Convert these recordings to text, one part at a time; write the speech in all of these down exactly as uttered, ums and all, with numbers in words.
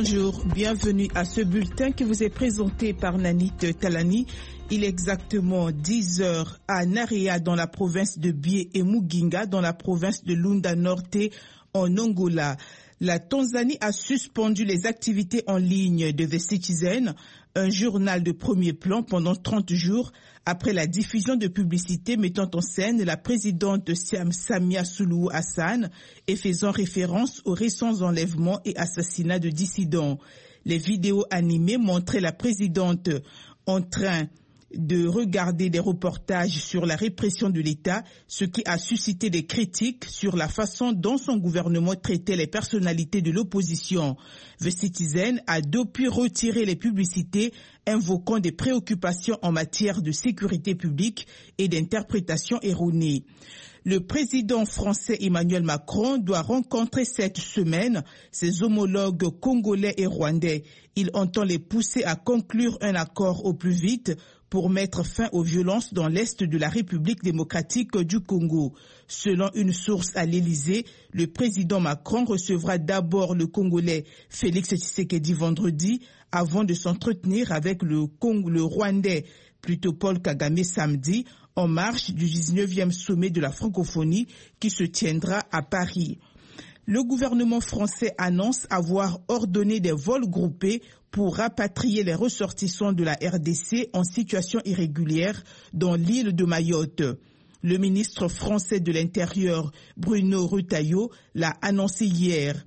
Bonjour, bienvenue à ce bulletin qui vous est présenté par Nanit Talani. Il est exactement dix heures à Narea dans la province de Bié et Muginga dans la province de Lunda Norte en Angola. La Tanzanie a suspendu les activités en ligne de The Citizen, un journal de premier plan pendant trente jours après la diffusion de publicités mettant en scène la présidente Samia Suluhu Hassan et faisant référence aux récents enlèvements et assassinats de dissidents. Les vidéos animées montraient la présidente en train de regarder des reportages sur la répression de l'État, ce qui a suscité des critiques sur la façon dont son gouvernement traitait les personnalités de l'opposition. The Citizen a depuis retiré les publicités invoquant des préoccupations en matière de sécurité publique et d'interprétation erronée. Le président français Emmanuel Macron doit rencontrer cette semaine ses homologues congolais et rwandais. Il entend les pousser à conclure un accord au plus vite pour mettre fin aux violences dans l'est de la République démocratique du Congo. Selon une source à l'Élysée, le président Macron recevra d'abord le Congolais Félix Tshisekedi vendredi avant de s'entretenir avec le, Cong- le Rwandais, plutôt Paul Kagame samedi, en marge du dix-neuvième sommet de la francophonie qui se tiendra à Paris. Le gouvernement français annonce avoir ordonné des vols groupés pour rapatrier les ressortissants de la R D C en situation irrégulière dans l'île de Mayotte. Le ministre français de l'Intérieur, Bruno Retailleau, l'a annoncé hier.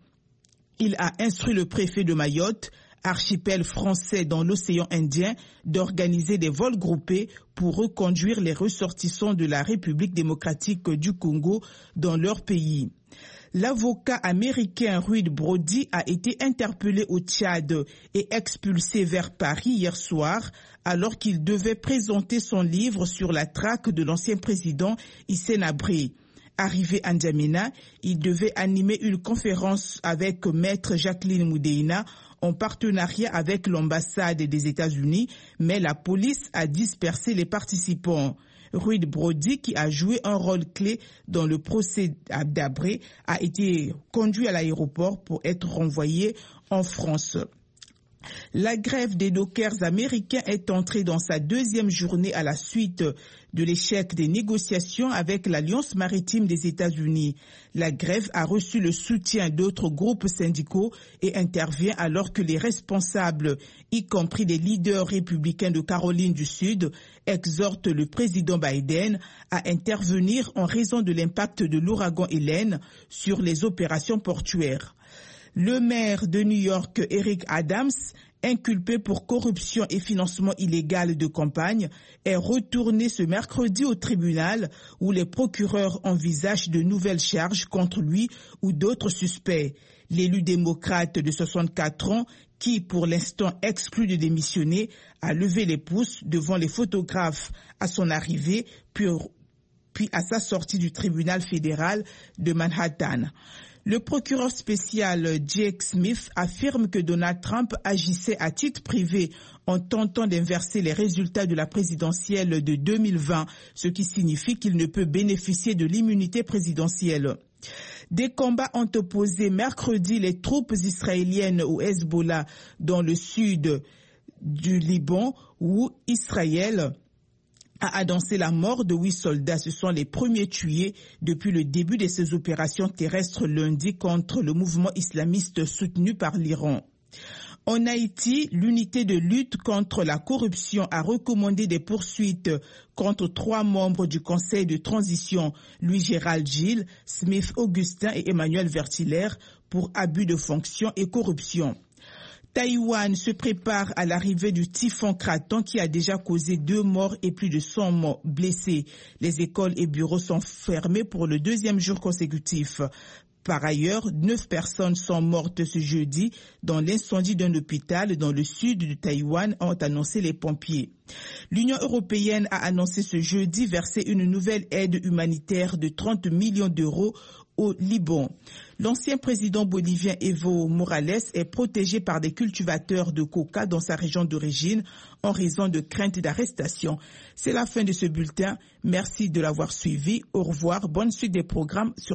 Il a instruit le préfet de Mayotte, archipel français dans l'océan Indien, d'organiser des vols groupés pour reconduire les ressortissants de la République démocratique du Congo dans leur pays. L'avocat américain Ruud Brody a été interpellé au Tchad et expulsé vers Paris hier soir alors qu'il devait présenter son livre sur la traque de l'ancien président Hissène Habré. Arrivé à N'Djamena, il devait animer une conférence avec Maître Jacqueline Moudeina en partenariat avec l'ambassade des États-Unis, mais la police a dispersé les participants. Ruud Brody, qui a joué un rôle clé dans le procès d'Habré, a été conduit à l'aéroport pour être renvoyé en France. La grève des dockers américains est entrée dans sa deuxième journée à la suite de l'échec des négociations avec l'Alliance maritime des États-Unis. La grève a reçu le soutien d'autres groupes syndicaux et intervient alors que les responsables, y compris des leaders républicains de Caroline du Sud, exhortent le président Biden à intervenir en raison de l'impact de l'ouragan Hélène sur les opérations portuaires. Le maire de New York, Eric Adams, inculpé pour corruption et financement illégal de campagne, est retourné ce mercredi au tribunal où les procureurs envisagent de nouvelles charges contre lui ou d'autres suspects. L'élu démocrate de soixante-quatre ans, qui pour l'instant exclut de démissionner, a levé les pouces devant les photographes à son arrivée, puis, puis à sa sortie du tribunal fédéral de Manhattan. Le procureur spécial Jake Smith affirme que Donald Trump agissait à titre privé en tentant d'inverser les résultats de la présidentielle de deux mille vingt, ce qui signifie qu'il ne peut bénéficier de l'immunité présidentielle. Des combats ont opposé mercredi les troupes israéliennes au Hezbollah dans le sud du Liban où Israël a annoncé la mort de huit soldats. Ce sont les premiers tués depuis le début de ces opérations terrestres lundi contre le mouvement islamiste soutenu par l'Iran. En Haïti, l'unité de lutte contre la corruption a recommandé des poursuites contre trois membres du conseil de transition, Louis-Gérald Gilles, Smith Augustin et Emmanuel Vertiller, pour abus de fonction et corruption. Taïwan se prépare à l'arrivée du typhon Kraton qui a déjà causé deux morts et plus de cent morts blessés. Les écoles et bureaux sont fermés pour le deuxième jour consécutif. Par ailleurs, neuf personnes sont mortes ce jeudi dans l'incendie d'un hôpital dans le sud du Taïwan, ont annoncé les pompiers. L'Union européenne a annoncé ce jeudi verser une nouvelle aide humanitaire de trente millions d'euros au Liban. L'ancien président bolivien Evo Morales est protégé par des cultivateurs de coca dans sa région d'origine en raison de craintes d'arrestation. C'est la fin de ce bulletin. Merci de l'avoir suivi. Au revoir. Bonne suite des programmes sur